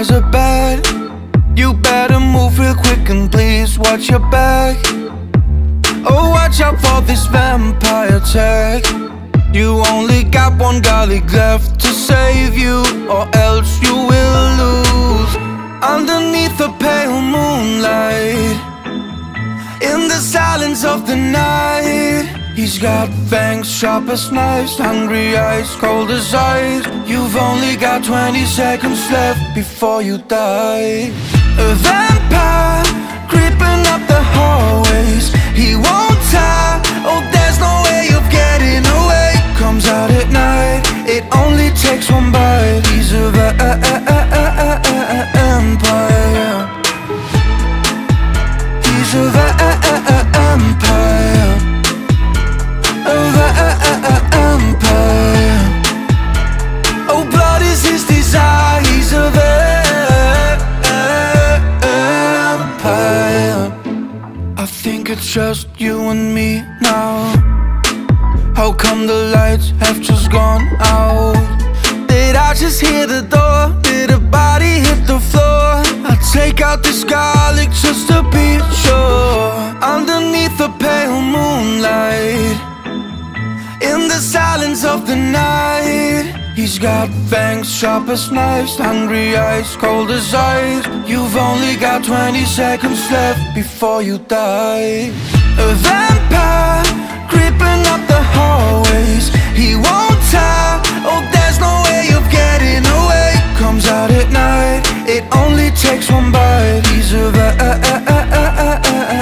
vampires are bad. You better move real quick and please watch your back. Oh, watch out for this vampire attack. You only got one garlic left to save you, or else you will lose. Underneath the pale moonlight, in the silence of the night, he's got fangs sharp as knives, hungry eyes cold as ice. You've only got 20 seconds left before you die. A vampire creeping up the hallways. He won't die, oh there's no way of getting away. Comes out at night, it only takes one bite. He's a vampire. He's a vampire. A vampire. Oh, blood is his desire. He's a vampire. I think it's just you and me now. How come the lights have just gone out? Did I just hear the door? Did a body hit the floor? I take out this garlic just to be sure. Underneath the pale moonlight, in the silence of the night, he's got fangs sharp as knives, hungry eyes cold as ice. You've only got 20 seconds left before you die. A vampire creeping up the hallways. He won't die, oh there's no way of getting away. Comes out at night, it only takes one bite. He's a vampire.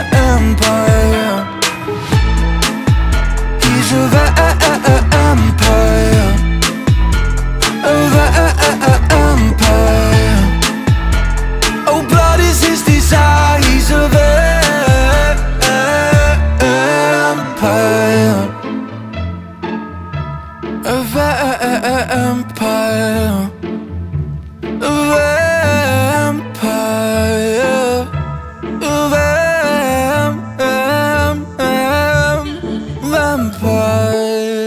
He's a vampire. A vampire. Oh, blood is his desire. He's a vampire. A vampire. A vampire. A vampire.